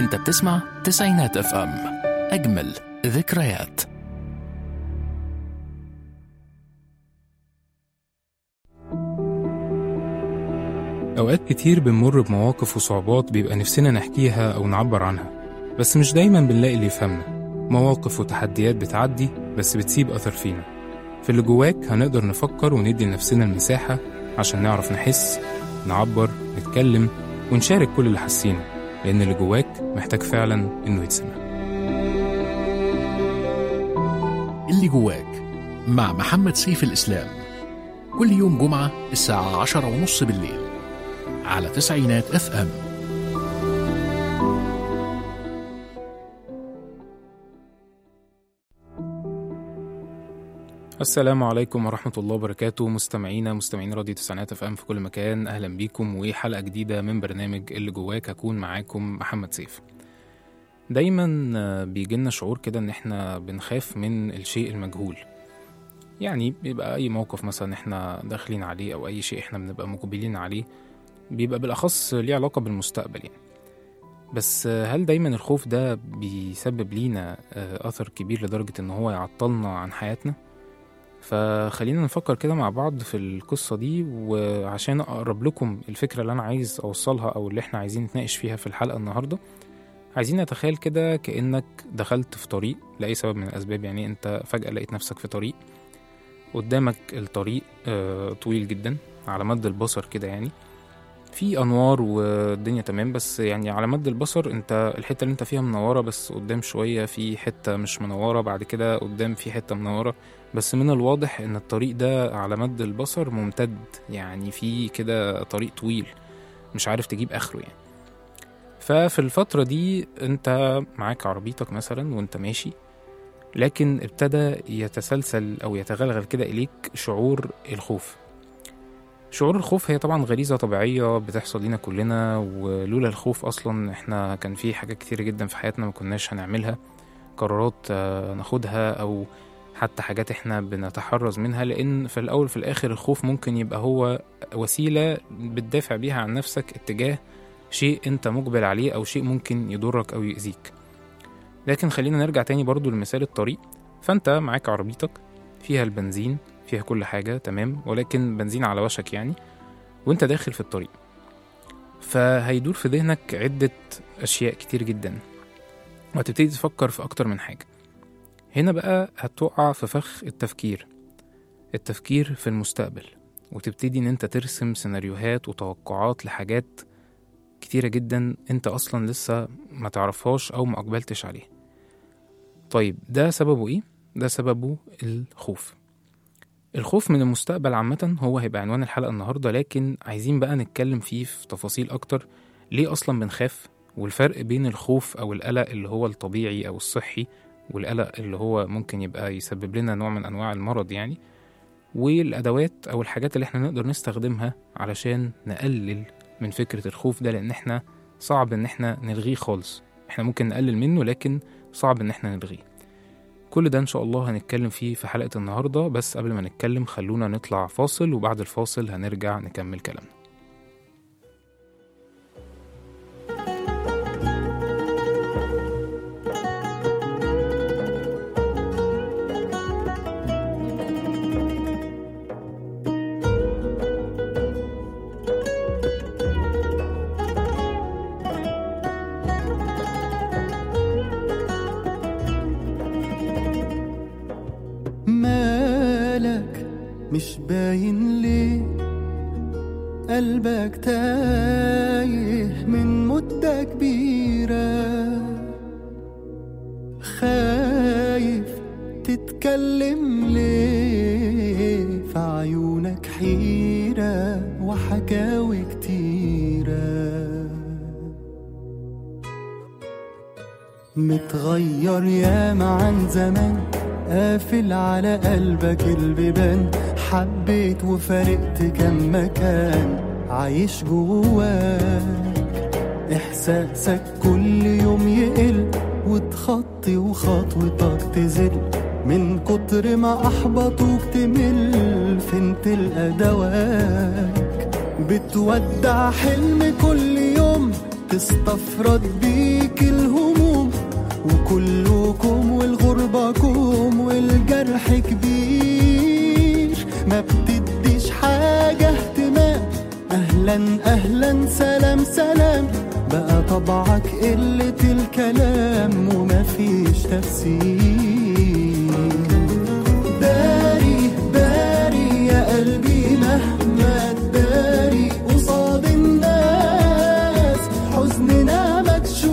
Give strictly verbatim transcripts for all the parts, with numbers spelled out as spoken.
انت بتسمع تسعينات اف ام، اجمل ذكريات. أوقات كتير بنمر بمواقف وصعوبات بيبقى نفسنا نحكيها أو نعبر عنها، بس مش دايما بنلاقي اللي يفهمنا. مواقف وتحديات بتعدي بس بتسيب أثر فينا. في اللي جواك هنقدر نفكر وندي لنفسنا المساحة عشان نعرف نحس، نعبر، نتكلم ونشارك كل اللي حاسينه، لأن اللي جواك محتاج فعلا إنه يتسمع. اللي جواك مع محمد سيف الإسلام، كل يوم جمعة الساعة عشرة ونص بالليل على تسعينات اف ام. السلام عليكم ورحمة الله وبركاته، مستمعينا مستمعين راديو تسعينات اف ام في كل مكان، أهلا بيكم وحلقة جديدة من برنامج اللي جواك. هكون معاكم محمد سيف. دايما بيجيلنا شعور كده ان احنا بنخاف من الشيء المجهول. يعني بيبقى اي موقف مثلا احنا داخلين عليه او اي شيء احنا بنبقى مقبلين عليه بيبقى بالاخص ليه علاقة بالمستقبل يعني. بس هل دايما الخوف ده بيسبب لينا اثر كبير لدرجة ان هو يعطلنا عن حياتنا؟ فخلينا نفكر كده مع بعض في القصة دي، وعشان اقرب لكم الفكرة اللي انا عايز اوصلها او اللي احنا عايزين نتناقش فيها في الحلقة النهاردة، عايزين نتخيل كده كأنك دخلت في طريق لأي سبب من الأسباب. يعني أنت فجأة لقيت نفسك في طريق، قدامك الطريق آه طويل جدا على مد البصر كده، يعني في أنوار والدنيا تمام، بس يعني على مد البصر أنت الحتة اللي أنت فيها منورة، بس قدام شوية في حتة مش منورة، بعد كده قدام في حتة منورة. بس من الواضح أن الطريق ده على مد البصر ممتد، يعني في كده طريق طويل مش عارف تجيب آخره يعني. ففي الفترة دي انت معاك عربيتك مثلا وانت ماشي، لكن ابتدى يتسلسل او يتغلغل كده اليك شعور الخوف. شعور الخوف هي طبعا غريزة طبيعية بتحصل لنا كلنا، ولولا الخوف اصلا احنا كان في حاجات كتير جدا في حياتنا ما كناش هنعملها، قرارات ناخدها او حتى حاجات احنا بنتحرز منها، لان في الاول في الاخر الخوف ممكن يبقى هو وسيلة بتدافع بيها عن نفسك اتجاه شيء انت مقبل عليه او شيء ممكن يضرك او يؤذيك. لكن خلينا نرجع تاني برضو لمثال الطريق. فانت معاك عربيتك فيها البنزين، فيها كل حاجة تمام، ولكن بنزين على وشك يعني، وانت داخل في الطريق. فهيدور في ذهنك عدة اشياء كتير جدا، وهتبتدي تفكر في اكتر من حاجة. هنا بقى هتقع في فخ التفكير التفكير في المستقبل، وتبتدي ان انت ترسم سيناريوهات وتوقعات لحاجات كتيرة جدا انت اصلا لسه ما تعرفهاش او ما اقبلتش عليه. طيب ده سببه ايه؟ ده سببه الخوف. الخوف من المستقبل عامة هو هيبقى عنوان الحلقة النهاردة، لكن عايزين بقى نتكلم فيه في تفاصيل اكتر. ليه اصلا بنخاف، والفرق بين الخوف او القلق اللي هو الطبيعي او الصحي، والقلق اللي هو ممكن يبقى يسبب لنا نوع من انواع المرض يعني، والادوات او الحاجات اللي احنا نقدر نستخدمها علشان نقلل من فكرة الخوف ده، لأن احنا صعب ان احنا نلغيه خالص. احنا ممكن نقلل منه لكن صعب ان احنا نلغيه. كل ده ان شاء الله هنتكلم فيه في حلقة النهاردة، بس قبل ما نتكلم خلونا نطلع فاصل، وبعد الفاصل هنرجع نكمل كلامنا. مش باين ليه قلبك تايه من مدة كبيرة، خايف تتكلم ليه، في عيونك حيرة وحكاوي كتيرة، متغير ياما عن زمان، قافل على قلبك البيبان، حبيت وفارقت كم مكان، عايش جواك إحساسك كل يوم يقل، وتخطي وخطوتك تزل، من كتر ما أحبطوك تمل، فين تلقى دواك، بتودع حلم كل يوم، تستفرد بيك الهموم، وكلكم والغربكم والجرح كبير، ما بتديش حاجة اهتمام. أهلا أهلا سلام سلام، بقى طبعك قلة الكلام ومفيش تفسير. داري داري يا قلبي مهما تداري قصاد الناس، حزننا مكشوف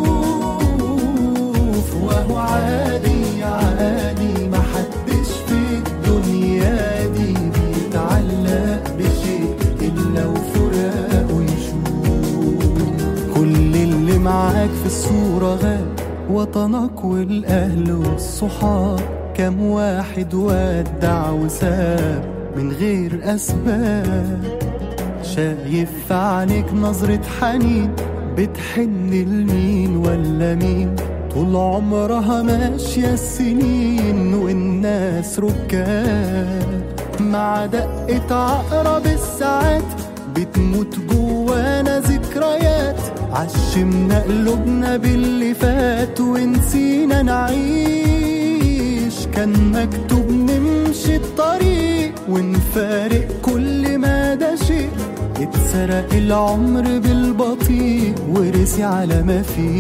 وهو عادي عادي، محدش في الدنيا دي بيتعلق بشيء إلا وفراق ويشوف. كل اللي معاك في الصورة غاب، وطنك والأهل والصحاب، كم واحد ودع وساب من غير أسباب. شايف في عينيك نظرة حنين، بتحن لمين ولا مين؟ طول عمرها ماشية السنين والناس ركاب، مع دقة عقرب الساعات بتموت جوانا ذكريات. عشمنا قلوبنا باللي فات ونسينا نعيش، كان مكتوب نمشي الطريق ونفارق كل ما ده شيء. اتسرق العمر بالبطيء ورسي على ما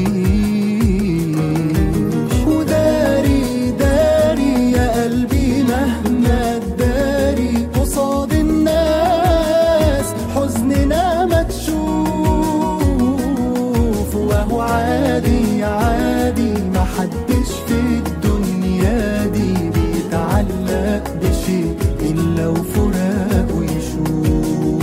فيش. وداري داري يا قلبي مهما تداري قصاد الناس، حزننا مكشوف وهو عادي عادي، محدش في الدنيا دي بيتعلق بشيء إلا وفراق ويشوف.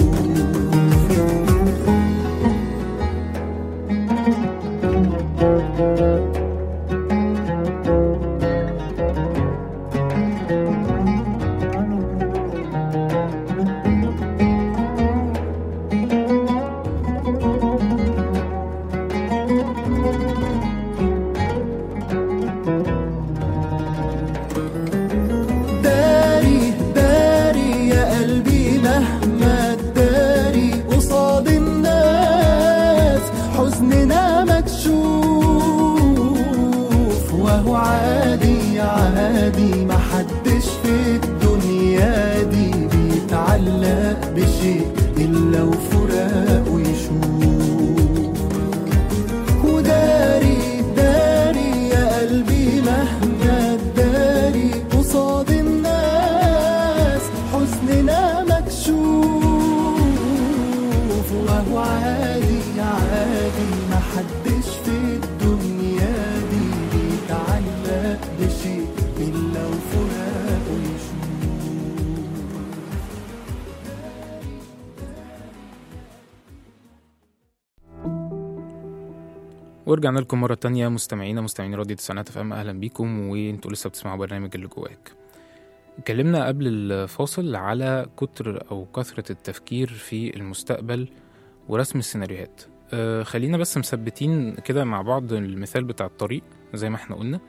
ورجعنا لكم مرة تانية مستمعينا مستمعين راديو تسعينات اف ام. أهلا بيكم وانتوا لسه بتسمعوا برنامج اللي جواك. اتكلمنا قبل الفاصل على كتر أو كثرة التفكير في المستقبل ورسم السيناريوهات. أه خلينا بس مثبتين كده مع بعض المثال بتاع الطريق زي ما احنا قلنا.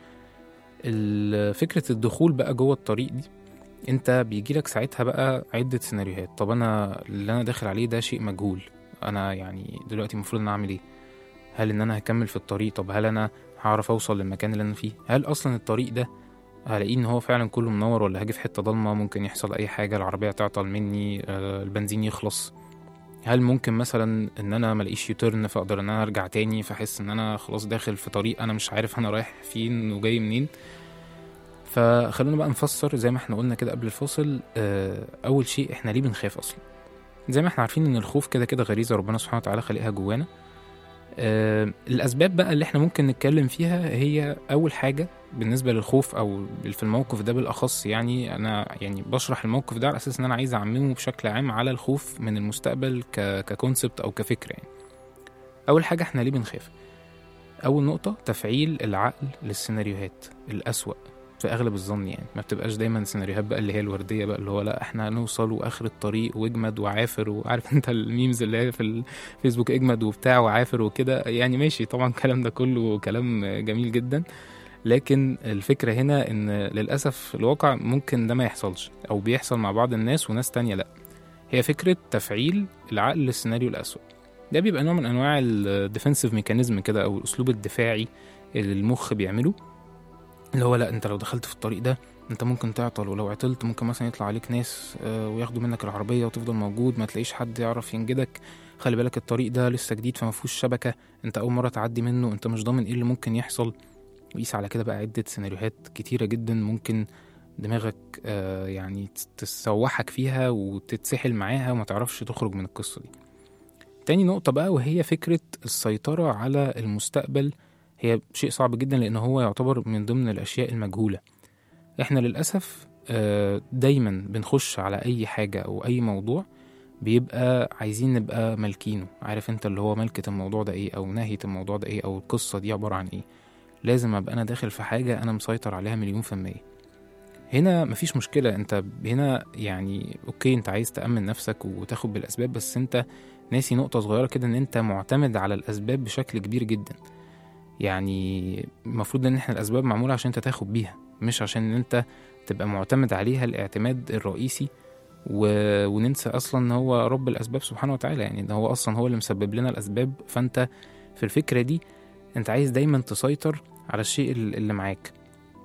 فكرة الدخول بقى جوه الطريق دي، انت بيجيلك ساعتها بقى عدة سيناريوهات. طب انا اللي انا داخل عليه ده شيء مجهول، انا يعني دلوقتي المفروض ان اعمل ايه؟ هل ان انا هكمل في الطريق؟ طب هل انا هعرف اوصل للمكان اللي انا فيه؟ هل اصلا الطريق ده هلاقيه ان هو فعلا كله منور، ولا هاجي في حتة ضلمة ممكن يحصل اي حاجة، العربية تعطل مني، آه البنزين يخلص؟ هل ممكن مثلا ان انا ملاقيش يوتيرن فاقدر ان انا ارجع تاني، فاحس ان انا خلاص داخل في طريق انا مش عارف انا رايح فين وجاي منين؟ فخلونا بقى نفسر زي ما احنا قلنا كده قبل الفاصل. آه اول شيء، احنا ليه بنخاف اصلا؟ زي ما احنا عارفين ان الخوف كده كده غريزة ربنا سبحانه وتعالى خلقها جوانا. آه الأسباب بقى اللي احنا ممكن نتكلم فيها هي أول حاجة بالنسبة للخوف، أو في الموقف ده بالأخص. يعني أنا يعني بشرح الموقف ده على أساس أن أنا عايز أعممه بشكل عام على الخوف من المستقبل ككونسبت أو كفكرة. يعني أول حاجة احنا ليه بنخاف؟ أول نقطة، تفعيل العقل للسيناريوهات الأسوأ في أغلب الظن. يعني ما بتبقاش دايما سيناريوهات بقى اللي هي الوردية بقى اللي هو لا احنا هنوصل وآخر الطريق واجمد وعافر، وعارف انت الميمز اللي هي في الفيسبوك اجمد وبتاع وعافر وكده. يعني ماشي طبعا الكلام ده كله كلام جميل جدا، لكن الفكرة هنا ان للأسف الواقع ممكن ده ما يحصلش، او بيحصل مع بعض الناس وناس تانية لا. هي فكرة تفعيل العقل للسيناريو الأسوأ. ده بيبقى نوع من انواع الديفنسيف ميكانيزم كده، او الاسلوب الدفاعي اللي المخ بيعمله، اللي هو لا انت لو دخلت في الطريق ده انت ممكن تعطل، ولو عطلت ممكن مثلا يطلع عليك ناس وياخدوا منك العربيه وتفضل موجود ما تلاقيش حد يعرف ينجدك. خلي بالك الطريق ده لسه جديد فما فيهوش شبكه، انت اول مره تعدي منه، انت مش ضامن ايه اللي ممكن يحصل. وقيس على كده بقى عده سيناريوهات كتيره جدا ممكن دماغك آه يعني تسوحك فيها وتتسحل معاها وما تعرفش تخرج من القصه دي. تاني نقطه بقى وهي فكره السيطره على المستقبل، هي شيء صعب جدا لان هو يعتبر من ضمن الاشياء المجهوله. احنا للاسف آه دايما بنخش على اي حاجه او اي موضوع بيبقى عايزين نبقى مالكينه، عارف انت اللي هو ملكة الموضوع ده ايه، او نهاية الموضوع ده ايه، او القصة دي عبارة عن ايه. لازم ابقى انا داخل في حاجة انا مسيطر عليها مليون في المية. هنا مفيش مشكلة، انت هنا يعني اوكي انت عايز تأمن نفسك وتاخد بالاسباب، بس انت ناسي نقطة صغيرة كده، ان انت معتمد على الاسباب بشكل كبير جدا. يعني المفروض ان احنا الاسباب معمولة عشان انت تاخد بيها، مش عشان ان انت تبقى معتمد عليها الاعتماد الرئيسي و... وننسى اصلا ان هو رب الاسباب سبحانه وتعالى، يعني ان هو اصلا هو اللي مسبب لنا الاسباب. فانت في الفكرة دي انت عايز دايما تسيطر على الشيء اللي معاك.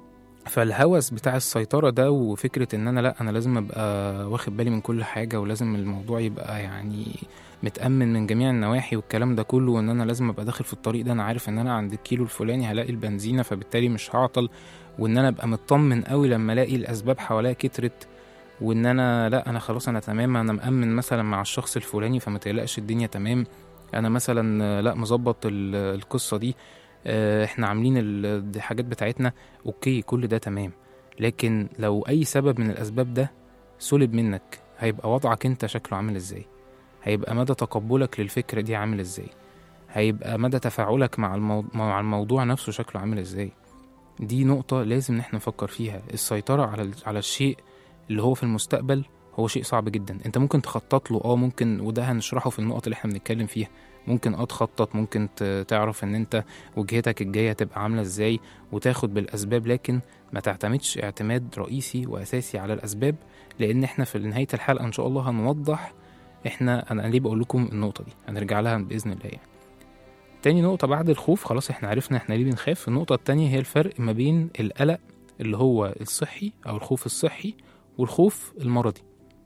فالهوس بتاع السيطرة ده وفكرة ان انا لا انا لازم ابقى واخد بالي من كل حاجة، ولازم الموضوع يبقى يعني متأمن من جميع النواحي والكلام ده كله، وان انا لازم ابقى داخل في الطريق ده انا عارف ان انا عند الكيلو الفلاني هلاقي البنزينة فبالتالي مش هعطل، وان انا ابقى مطمن قوي لما الاقي الاسباب حواليا كترت، وان انا لا انا خلاص انا تمام، انا مأمن مثلا مع الشخص الفلاني فما تقلقش الدنيا تمام، انا مثلا لا مظبط القصة دي، احنا عاملين الحاجات بتاعتنا، اوكي كل ده تمام. لكن لو اي سبب من الاسباب ده سلب منك هيبقى وضعك انت شكله عامل ازاي، هيبقى مدى تقبلك للفكرة دي عامل ازاي، هيبقى مدى تفاعلك مع الموضوع, مع الموضوع نفسه شكله عامل ازاي. دي نقطة لازم نحن نفكر فيها. السيطرة على, على الشيء اللي هو في المستقبل هو شيء صعب جدا. انت ممكن تخطط له اه ممكن، وده هنشرحه في النقط اللي احنا بنتكلم فيها، ممكن اه تخطط، ممكن تعرف ان انت وجهتك الجاية تبقى عاملة ازاي وتاخد بالاسباب، لكن ما تعتمدش اعتماد رئيسي واساسي على الاسباب، لان احنا في نهاية الحلقة ان شاء الله هنوضح احنا انا ليه بقول لكم النقطة دي، هنرجع لها باذن الله يعني. تاني نقطة بعد الخوف، خلاص احنا عرفنا احنا ليه بنخاف. النقطة التانية هي الفرق ما بين القلق اللي هو الصحي او الخوف الصحي والخوف المرضي.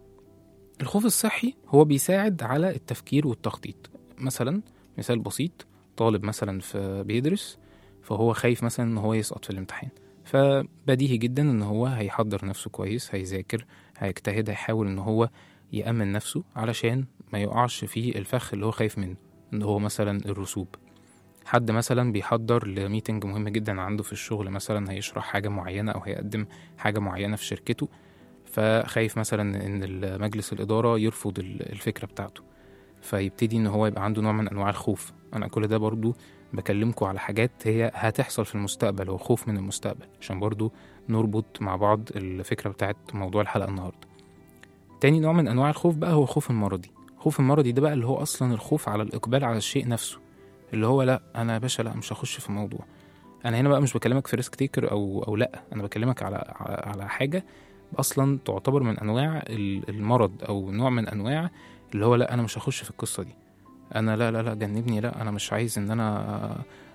الخوف الصحي هو بيساعد على التفكير والتخطيط. مثلا مثال بسيط، طالب مثلا في بيدرس فهو خايف مثلا ان هو يسقط في الامتحان، فبديهي جدا ان هو هيحضر نفسه كويس، هيذاكر، هيجتهد، هيحاول ان هو يأمن نفسه علشان ما يقعش في الفخ اللي هو خايف منه، ان هو مثلا الرسوب. حد مثلا بيحضر لميتنج مهم جدا عنده في الشغل، مثلا هيشرح حاجة معينة او هيقدم حاجة معينة في شركته، فخايف مثلا ان مجلس الإدارة يرفض الفكرة بتاعته، فيبتدي ان هو يبقى عنده نوع من انواع الخوف. انا كل ده برضو بكلمكم على حاجات هي هتحصل في المستقبل، هو خوف من المستقبل، عشان برضو نربط مع بعض الفكرة بتاعت موضوع الحلقة النهاردة. تاني نوع من انواع الخوف بقى هو خوف المرضي. خوف المرضي ده بقى اللي هو اصلا الخوف على الاقبال على الشيء نفسه، اللي هو لا انا يا باشا لا مش هخش في الموضوع. انا هنا بقى مش بكلمك في ريسك تيكر او او لا، انا بكلمك على على حاجة اصلا تعتبر من انواع المرض، او نوع من انواع اللي هو لا انا مش هخش في القصة دي، انا لا لا لا جنبني، لا انا مش عايز ان انا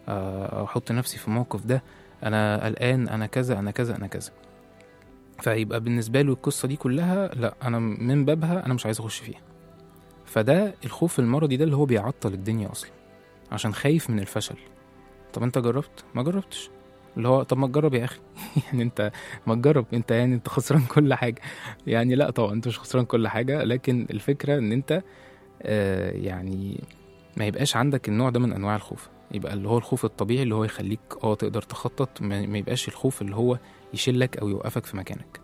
احط نفسي في الموقف ده، انا قلقان، انا كذا انا كذا انا كذا. فيبقى بالنسبة له القصة دي كلها لا انا من بابها انا مش عايز اخش فيها. فده الخوف المرضي ده اللي هو بيعطل الدنيا اصلا عشان خايف من الفشل. طب انت جربت؟ ما جربتش. اللي هو طب ما تجرب يا اخي يعني انت ما تجرب، انت يعني انت خسران كل حاجة يعني. لا طبعا انت مش خسران كل حاجة، لكن الفكرة ان انت آه يعني ما يبقاش عندك النوع ده من انواع الخوف، يبقى اللي هو الخوف الطبيعي اللي هو يخليك اه تقدر تخطط، ما يبقاش الخوف اللي هو يشلك او يوقفك في مكانك.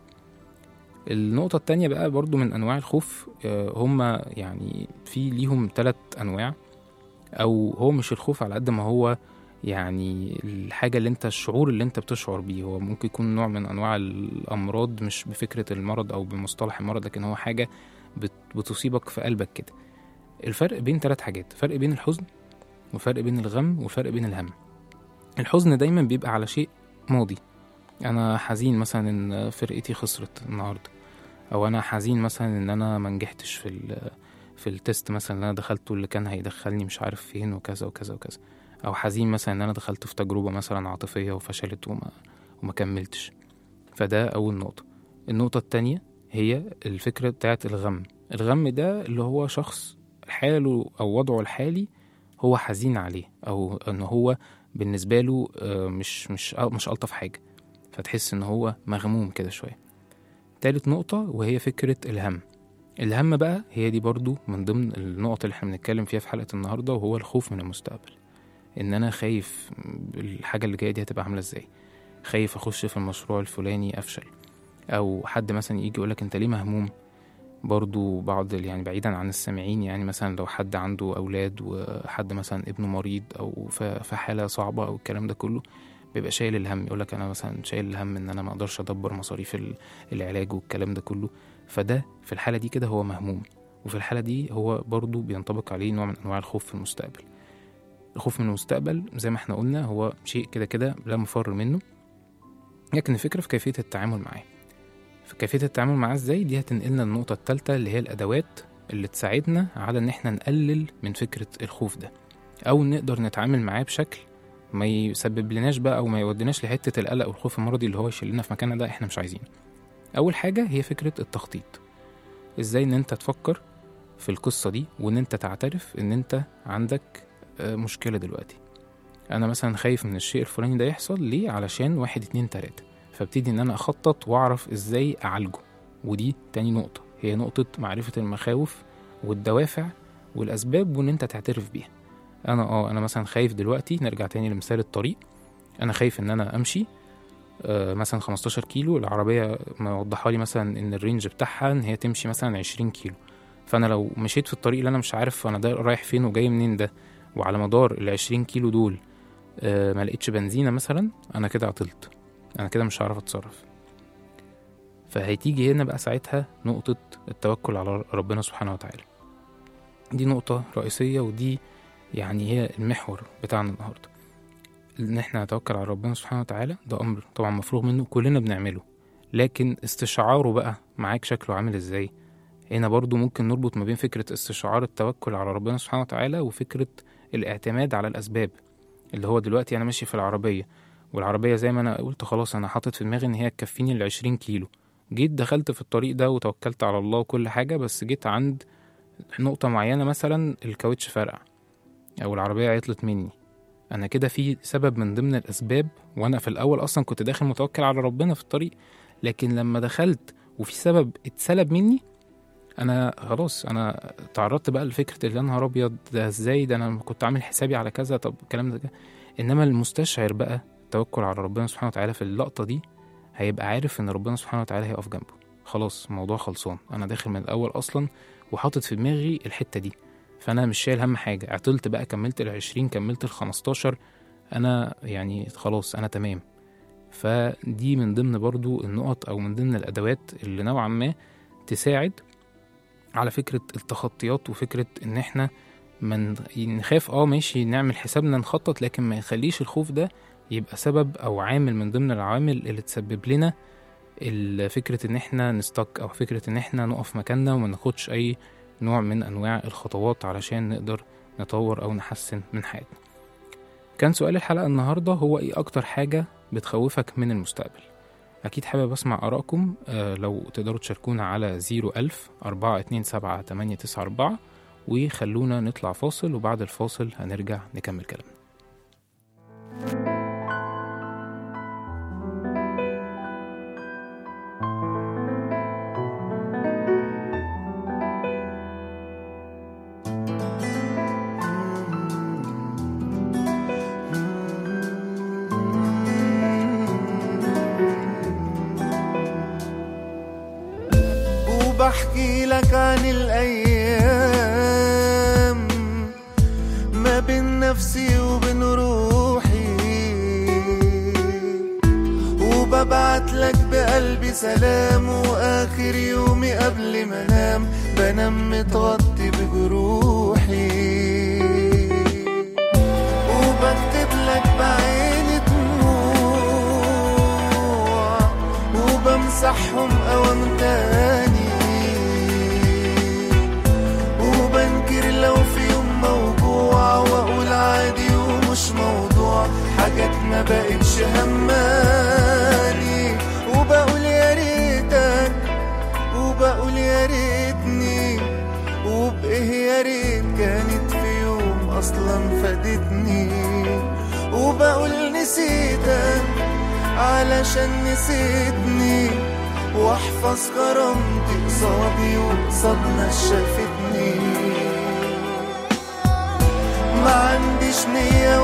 النقطة التانية بقى برضو من انواع الخوف، آه هما يعني في ليهم ثلاث انواع، او هو مش الخوف على قد ما هو يعني الحاجة اللي انت الشعور اللي انت بتشعر بيه. هو ممكن يكون نوع من انواع الامراض، مش بفكرة المرض او بمصطلح المرض، لكن هو حاجة بتصيبك في قلبك كده. الفرق بين ثلاث حاجات، فرق بين الحزن وفرق بين الغم وفرق بين الهم. الحزن دايما بيبقى على شيء ماضي، انا حزين مثلا ان فرقتي خسرت النهاردة، او انا حزين مثلا ان انا منجحتش في في التست مثلا اللي انا دخلته اللي كان هيدخلني مش عارف فين وكذا وكذا وكذا، او حزين مثلا ان انا دخلت في تجربة مثلا عاطفية وفشلت وما, وما كملتش. فده اول نقطة. النقطة التانية هي الفكرة بتاعت الغم. الغم ده اللي هو شخص حاله او وضعه الحالي هو حزين عليه، او ان هو بالنسبة له مش مش مش ألطف حاجة، فتحس ان هو مغموم كده شوية. تالت نقطة وهي فكرة الهم. الهم بقى هي دي برضو من ضمن النقط اللي احنا بنتكلم فيها في حلقة النهاردة، وهو الخوف من المستقبل. ان انا خايف الحاجة اللي جاية دي هتبقى عاملة ازاي، خايف اخش في المشروع الفلاني افشل، او حد مثلا يجي يقولك انت ليه مهموم. برضو بعض يعني بعيدا عن السامعين، يعني مثلا لو حد عنده اولاد وحد مثلا ابنه مريض او في حالة صعبة او الكلام ده كله، بيبقى شايل الهم، يقولك انا مثلا شايل الهم ان انا ما اقدرش ادبر مصاريف العلاج والكلام ده كله. فده في الحالة دي كده هو مهموم، وفي الحالة دي هو برضو بينطبق عليه نوع من انواع الخوف في المستقبل. الخوف من المستقبل زي ما احنا قلنا هو شيء كده كده لا مفر منه، لكن الفكرة في كيفية التعامل معاه. في كيفية التعامل معاه ازاي، دي هتنقلنا النقطة الثالثة اللي هي الأدوات اللي تساعدنا على ان احنا نقلل من فكرة الخوف ده، او نقدر نتعامل معاه بشكل ما يسبب لناش بقى او ما يوديناش لحتة القلق والخوف المرضي اللي هو يشيلنا في مكاننا ده احنا مش عايزينه. اول حاجة هي فكرة التخطيط. ازاي ان انت تفكر في القصة دي، وان انت تعترف ان انت عندك مشكلة دلوقتي. انا مثلا خايف من الشيء الفلاني ده يحصل ليه، علشان واحد اتنين تلاتة، فابتدي ان انا اخطط واعرف ازاي اعالجه. ودي تاني نقطة، هي نقطة معرفة المخاوف والدوافع والاسباب، وان انت تعترف بيها. انا اه انا مثلا خايف دلوقتي، نرجع تاني لمثال الطريق، انا خايف ان انا امشي آه مثلا خمستاشر كيلو، العربية موضحها لي مثلا ان الرينج بتاعها ان هي تمشي مثلا عشرين كيلو. فانا لو مشيت في الطريق اللي انا مش عارف انا ده رايح فين وجاي منين ده، وعلى مدار العشرين كيلو دول آه ما لقيتش بنزينة مثلا، انا كده عطلت، انا كده مش هعرف اتصرف. فهيتيجي هنا بقى ساعتها نقطة التوكل على ربنا سبحانه وتعالى. دي نقطة رئيسية، ودي يعني هي المحور بتاعنا النهاردة، ان احنا نتوكل على ربنا سبحانه وتعالى. ده امر طبعا مفروغ منه، كلنا بنعمله، لكن استشعاره بقى معاك شكله عامل ازاي. هنا برضو ممكن نربط ما بين فكرة استشعار التوكل على ربنا سبحانه وتعالى وفكرة الاعتماد على الاسباب. اللي هو دلوقتي انا ماشي في العربية، والعربية زي ما انا قلت خلاص انا حاطط في دماغي ان هي تكفيني العشرين كيلو، جيت دخلت في الطريق ده وتوكلت على الله وكل حاجة، بس جيت عند نقطة معينة مثلا الكاوتش فرقع او العربية عطلت مني. انا كده في سبب من ضمن الاسباب، وانا في الاول اصلا كنت داخل متوكل على ربنا في الطريق، لكن لما دخلت وفي سبب اتسلب مني، انا خلاص انا تعرضت بقى لفكرة اللي انا ابيض ده ازاي، ده انا كنت عامل حسابي على كذا، طب الكلام ده كده. انما المستشعر بقى التوكل على ربنا سبحانه وتعالى في اللقطة دي هيبقى عارف ان ربنا سبحانه وتعالى هيقف جنبه. خلاص الموضوع خلصان، انا داخل من الاول اصلا وحاطط في دماغي الحتة دي، فانا مش شايل هم حاجة. عطلت بقى، كملت العشرين، كملت الخمستاشر، انا يعني خلاص انا تمام. فدي من ضمن برضو النقط او من ضمن الادوات اللي نوعا ما تساعد على فكرة التخطيات، وفكرة ان احنا من نخاف اه ماشي نعمل حسابنا نخطط، لكن ما يخليش الخوف ده يبقى سبب او عامل من ضمن العوامل اللي تسبب لنا فكرة ان احنا نستك، او فكرة ان احنا نقف مكاننا وما ناخدش اي نوع من انواع الخطوات علشان نقدر نطور او نحسن من حياتنا. كان سؤال الحلقة النهاردة هو ايه اكتر حاجة بتخوفك من المستقبل؟ اكيد حابب اسمع ارائكم. آه لو تقدروا تشاركونا على زيرو ألف أربعة اتنين سبعة تمانية تسعة أربعة، وخلونا نطلع فاصل، وبعد الفاصل هنرجع نكمل كلامنا. بحكي لك عن الأيام ما بين نفسي وبين روحي، وببعت لك بقلبي سلام، وآخر يومي قبل ما انام بنام متغطي بجروحي، وبكتب لك بعيني دموع وبمسحهم أوام تاني، ما بقتش هماني، وبقول يا ريتك وبقول يا ريتني، وبإيه يا ريت كانت في يوم أصلا فادتني، وبقول نسيتك علشان نسيتني، واحفظ كرامتي قصادي وقصاد ناس شافتني. ما عنديش نية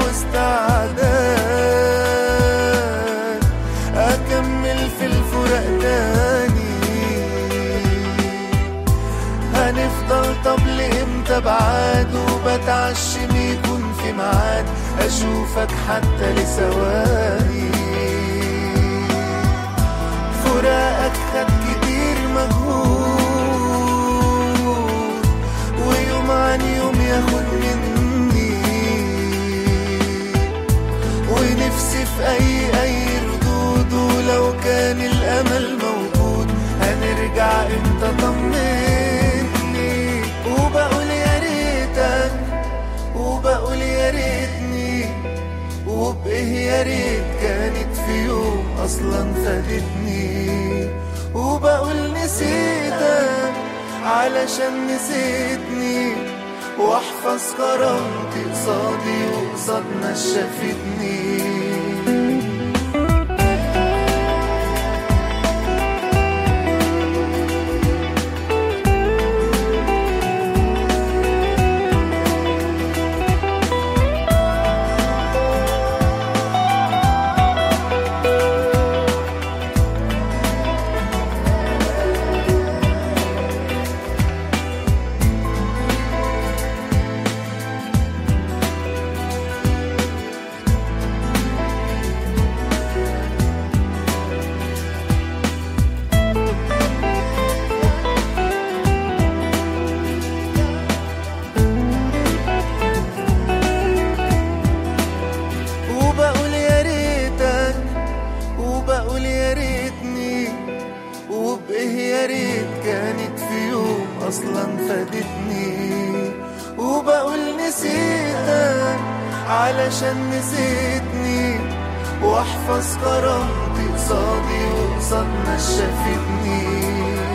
واستعداد أكمل في الفراق تاني، هنفضل طب لإمتى بعاد، وبتعشم يكون في ميعاد أشوفك حتى لثواني. فراقك خد كتير مجهود، ويوم عن يوم ياخد مني، ونفسي في أي أي ردود، ولو كان الأمل موجود هنرجع امتى طمني. وبقول يا ريتك وبقول يا ريتني، وبإيه يا ريت كانت في يوم أصلا فادتني، وبقول نسيتك علشان نسيتني، واحفظ كرامتي قصادي وقصاد ناس شافتني. أصلا فادتني، وبقول نسيتك علشان نسيتني، واحفظ كرامتي قصادي وقصاد ناس شافتني.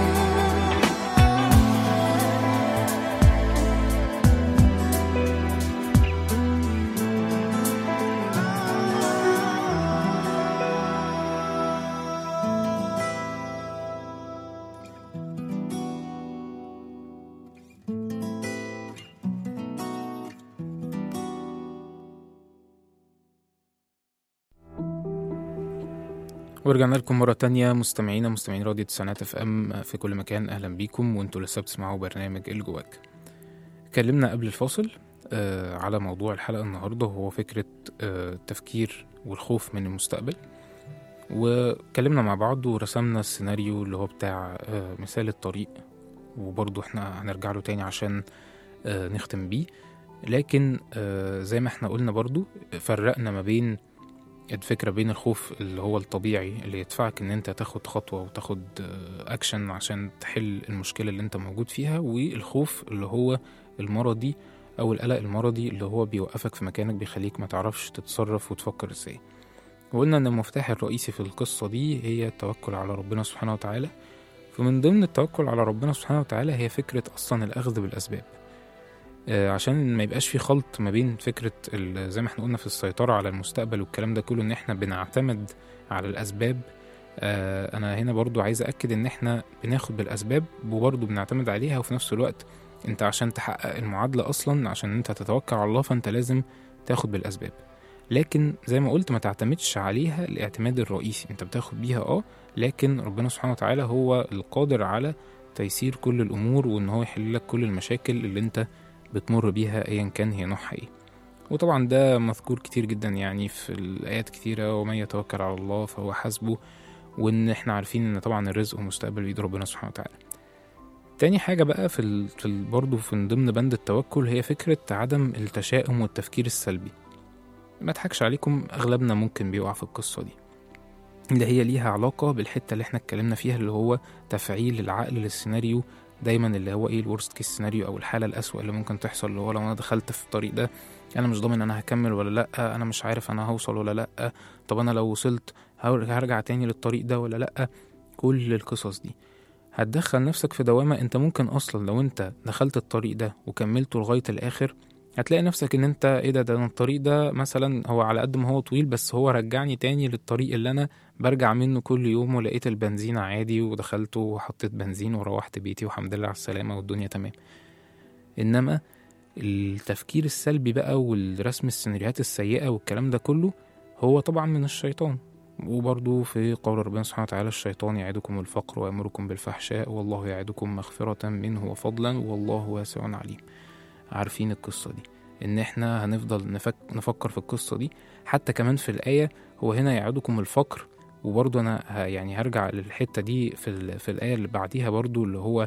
ورجعنا لكم مرة تانية مستمعينا مستمعين راديو تسعينات اف ام في كل مكان. أهلا بيكم وانتوا لسه بتسمعوا برنامج اللي جواك. اتكلمنا قبل الفاصل آه على موضوع الحلقة النهاردة، وهو فكرة آه التفكير والخوف من المستقبل، واتكلمنا مع بعض ورسمنا السيناريو اللي هو بتاع آه مثال الطريق، وبرضو احنا هنرجع له تاني عشان آه نختم بيه. لكن آه زي ما احنا قلنا برضو فرقنا ما بين الفكرة بين الخوف اللي هو الطبيعي اللي يدفعك ان انت تاخد خطوة وتاخد اكشن عشان تحل المشكلة اللي انت موجود فيها، والخوف اللي هو المرضي او القلق المرضي اللي هو بيوقفك في مكانك، بيخليك ما تعرفش تتصرف وتفكر ازاي. وقلنا ان المفتاح الرئيسي في القصة دي هي التوكل على ربنا سبحانه وتعالى. فمن ضمن التوكل على ربنا سبحانه وتعالى هي فكرة اصلا الاخذ بالاسباب، عشان ما يبقاش في خلط ما بين فكرة زي ما احنا قلنا في السيطرة على المستقبل والكلام ده كله، ان احنا بنعتمد على الاسباب. انا هنا برضو عايز اكد ان احنا بناخد بالاسباب وبرضو بنعتمد عليها، وفي نفس الوقت انت عشان تحقق المعادلة اصلا عشان انت تتوكل على الله فانت لازم تاخد بالاسباب، لكن زي ما قلت ما تعتمدش عليها الاعتماد الرئيسي. انت بتاخد بيها اه لكن ربنا سبحانه وتعالى هو القادر على تيسير كل الامور، وان هو يحل لك كل المشاكل اللي انت بتمر بيها ايا كان هي نوعها ايه. وطبعا ده مذكور كتير جدا يعني في الايات كتيرة، ومن يتوكل على الله فهو حسبه، وان احنا عارفين ان طبعا الرزق والمستقبل بيد ربنا سبحانه وتعالى. تاني حاجة بقى في, ال... في ال... برضو في ضمن بند التوكل هي فكرة عدم التشاؤم والتفكير السلبي. ما اضحكش عليكم، اغلبنا ممكن بيقع في القصة دي اللي هي ليها علاقة بالحتة اللي احنا اتكلمنا فيها، اللي هو تفعيل العقل للسيناريو دايما اللي هو ايه الورست كيس سيناريو او الحاله الاسوأ اللي ممكن تحصل، اللي هو لو انا دخلت في الطريق ده انا مش ضامن انا هكمل ولا لا، انا مش عارف انا هوصل ولا لا، طب انا لو وصلت هرجع تاني للطريق ده ولا لا. كل القصص دي هتدخل نفسك في دوامة. انت ممكن اصلا لو انت دخلت الطريق ده وكملته لغاية الاخر هتلاقي نفسك ان انت ايه ده ده الطريق ده مثلا هو على قد ما هو طويل بس هو رجعني تاني للطريق اللي انا برجع منه كل يوم، ولقيت البنزين عادي ودخلته وحطيت بنزين وروحت بيتي والحمد لله على السلامة والدنيا تمام. انما التفكير السلبي بقى والرسم السيناريوهات السيئة والكلام ده كله هو طبعا من الشيطان. وبرضو في قول ربنا سبحانه وتعالى الشيطان يعدكم الفقر ويأمركم بالفحشاء والله يعدكم مغفرة منه وفضلا والله واسع عليم. عارفين القصة دي ان احنا هنفضل نفك نفكر في القصة دي. حتى كمان في الآية هو هنا يعدكم الفقر، وبرضو انا ه- يعني هرجع للحتة دي في, ال- في الآية اللي بعديها برضو اللي هو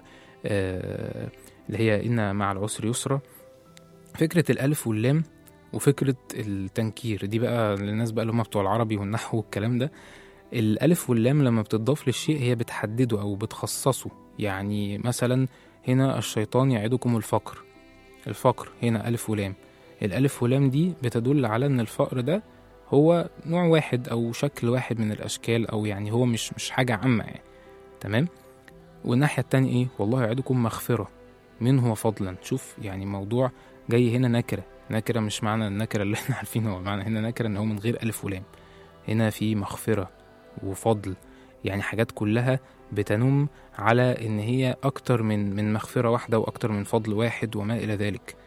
آه اللي هي إن مع العسر يسرا. فكرة الألف واللام وفكرة التنكير دي بقى للناس بقى اللي هم بتوع العربي والنحو والكلام ده. الألف واللام لما بتضاف للشيء هي بتحدده أو بتخصصه. يعني مثلا هنا الشيطان يعدكم الفقر، الفقر هنا ألف ولام. الألف ولام دي بتدل على أن الفقر ده هو نوع واحد أو شكل واحد من الأشكال، أو يعني هو مش مش حاجة عامة يعني. تمام. والناحية التانية إيه؟ والله يعدكم مغفرة منه وفضلا. شوف يعني موضوع جاي هنا نكرة، نكرة مش معنى النكرة اللي احنا عارفينه، هو معنى هنا نكرة ان هو من غير ألف ولام. هنا في مغفرة وفضل، يعني حاجات كلها بتنم على ان هي اكتر من من مغفرة واحدة واكتر من فضل واحد وما الى ذلك.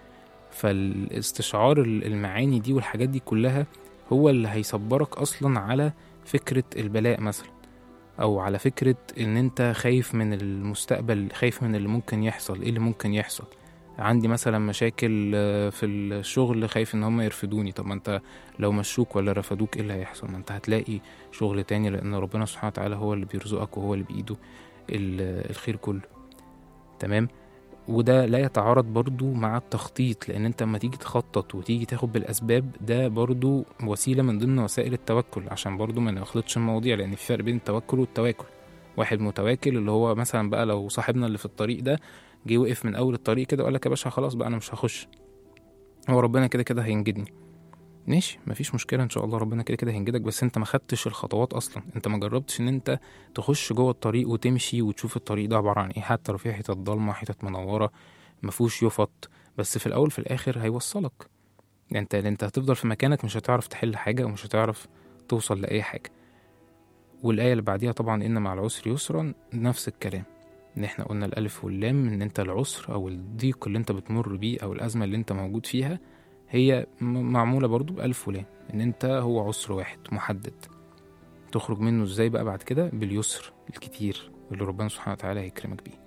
فالاستشعار المعاني دي والحاجات دي كلها هو اللي هيصبرك اصلا على فكرة البلاء مثلا، او على فكرة ان انت خايف من المستقبل، خايف من اللي ممكن يحصل. ايه اللي ممكن يحصل؟ عندي مثلا مشاكل في الشغل، خايف ان هم يرفدوني. طب ما انت لو مشوك ولا رفدوك ايه اللي هيحصل؟ ما انت هتلاقي شغل تاني، لان ربنا سبحانه وتعالى هو اللي بيرزقك وهو اللي بايده الخير كله. تمام. وده لا يتعارض برضو مع التخطيط، لان انت لما تيجي تخطط وتيجي تاخد بالاسباب ده برضو وسيلة من ضمن وسائل التوكل، عشان برضو ما نخلطش المواضيع، لان في فرق بين التوكل والتواكل. واحد متواكل اللي هو مثلا بقى لو صاحبنا اللي في الطريق ده جه وقف من اول الطريق كده وقال لك يا باشا خلاص بقى انا مش هخش، هو ربنا كده كده هينجدني. ماشي مفيش مشكله، ان شاء الله ربنا كده كده هينجدك، بس انت ما خدتش الخطوات اصلا. انت ما جربتش ان انت تخش جوه الطريق وتمشي وتشوف الطريق ده عباره عن ايه، حتى لو فيه حتت ضلمه حتت منوره مفهوش يفط، بس في الاول في الاخر هيوصلك. يعني انت انت هتفضل في مكانك، مش هتعرف تحل حاجه ومش هتعرف توصل لاي حاجه. والايه اللي بعديها طبعا ان مع العسر يسرا نفس الكلام، ان احنا قلنا الالف واللام ان انت العسر او الضيق اللي انت بتمر بيه او الازمه اللي انت موجود فيها هي معموله برضو بألف ولام، ان انت هو عسر واحد محدد تخرج منه ازاي بقى بعد كده؟ باليسر الكتير اللي ربنا سبحانه وتعالى هيكرمك بيه.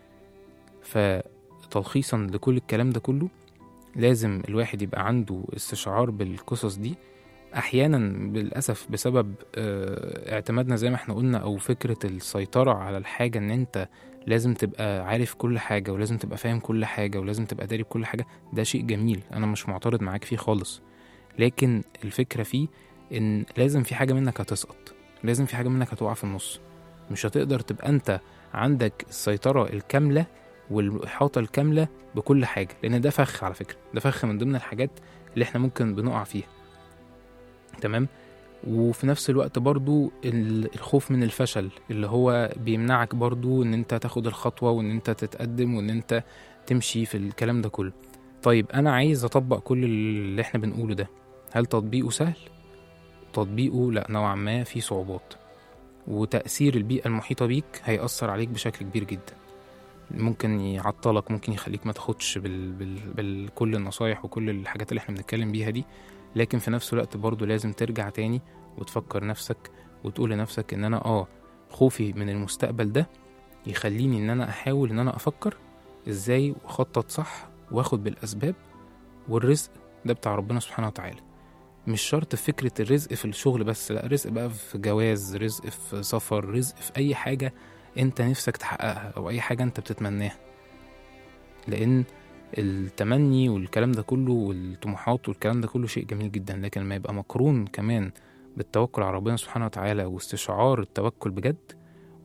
فتلخيصا لكل الكلام ده كله، لازم الواحد يبقى عنده استشعار بالقصص دي. احيانا للاسف بسبب اه اعتمادنا زي ما احنا قلنا، او فكرة السيطرة على الحاجة، ان انت لازم تبقى عارف كل حاجة ولازم تبقى فاهم كل حاجة ولازم تبقى داري بكل حاجة. ده شيء جميل، انا مش معترض معاك فيه خالص، لكن الفكرة فيه ان لازم في حاجة منك هتسقط، لازم في حاجة منك هتقع في النص. مش هتقدر تبقى انت عندك السيطرة الكاملة والإحاطة الكاملة بكل حاجة، لان ده فخ على فكرة، ده فخ من ضمن الحاجات اللي احنا ممكن بنقع فيها. تمام. وفي نفس الوقت برضو الخوف من الفشل اللي هو بيمنعك برضو ان انت تاخد الخطوة وان انت تتقدم وان انت تمشي في الكلام ده كله. طيب انا عايز اطبق كل اللي احنا بنقوله ده، هل تطبيقه سهل؟ تطبيقه لا، نوعا ما في صعوبات، وتأثير البيئة المحيطة بيك هيأثر عليك بشكل كبير جدا، ممكن يعطلك، ممكن يخليك ما تاخدش بال... بال... بالكل النصايح وكل الحاجات اللي احنا بنتكلم بيها دي. لكن في نفس الوقت برضو لازم ترجع تاني وتفكر نفسك وتقول لنفسك ان انا اه خوفي من المستقبل ده يخليني ان انا احاول ان انا افكر ازاي واخطط صح واخد بالاسباب، والرزق ده بتاع ربنا سبحانه وتعالى. مش شرط فكرة الرزق في الشغل بس، لا، رزق بقى في جواز، رزق في سفر، رزق في اي حاجة انت نفسك تحققها او اي حاجة انت بتتمناها. لان التمني والكلام ده كله والطموحات والكلام ده كله شيء جميل جدا، لكن ما يبقى مقرون كمان بالتوكل على ربنا سبحانه وتعالى واستشعار التوكل بجد،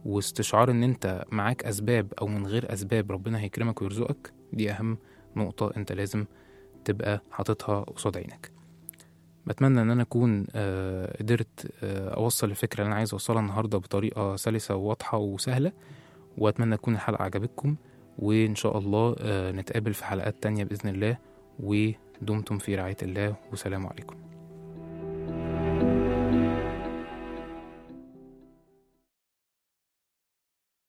واستشعار ان انت معاك اسباب او من غير اسباب ربنا هيكرمك ويرزقك، دي اهم نقطة انت لازم تبقى حاططها قصاد عينك. بتمنى ان انا اكون آه قدرت آه اوصل الفكرة اللي انا عايز اوصلها النهاردة بطريقة سلسة وواضحة وسهلة، واتمنى تكون الحلقة عجبتكم، وان شاء الله آه نتقابل في حلقات تانية بإذن الله، ودمتم في رعاية الله، وسلام عليكم.